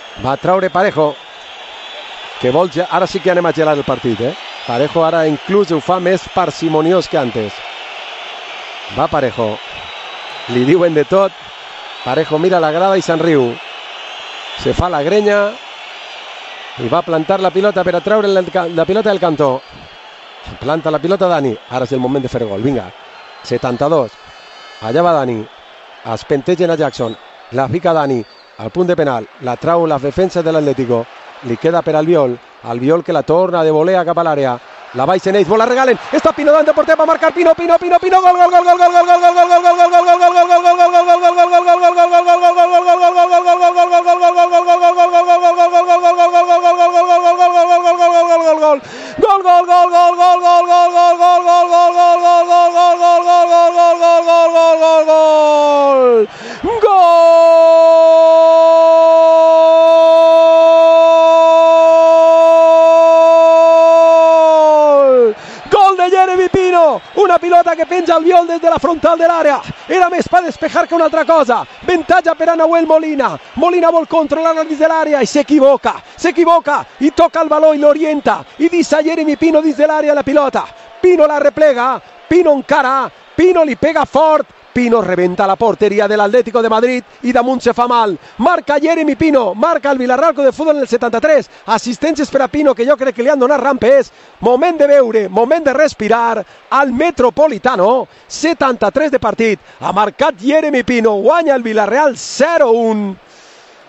Va treure Parejo, que vol ja... Ara sí que anem a gelar el partit, Parejo ara inclús ho fa més parsimoniós que antes. Va Parejo, li diuen de tot. Parejo mira la grada i se'n riu. Se fa la grenya i va plantar la pilota per a treure la pilota del cantó. Planta la pilota Dani. Ara és el moment de fer gol. Vinga, 72. Allà va Dani. Es pentegen a Jackson. La fica Dani al punt de penal. La trau la defensa de l'Atlético. Li queda per Albiol. Albiol que la torna de volea cap a l'àrea. La baixen ells, la regalen. Està Pino davant de porter, va marcar Pino, gol, gol, gol, gol, gol, gol, gol, gol, gol, gol, gol, gol, gol, gol, gol, una pilota que penja Albiol des de la frontal de l'àrea, era més per despejar que una altra cosa. Avantatge per a Nahuel Molina. Molina vol controlar dins de l'àrea i s'equivoca i toca el baló i l'orienta i deixa Jeremy Pino dins de l'àrea la pilota. Pino la replega, Pino encara, Pino li pega fort, Pino rebenta la porteria de l'Atlético de Madrid i damunt se fa mal. Marca Jeremy Pino, marca el Villarreal Club de Futbol en el 73. Assistències per a Pino que jo crec que li han donat rampes. Moment de veure, moment de respirar al Metropolitano. 73 de partit. Ha marcat Jeremy Pino, guanya el Villarreal 0-1.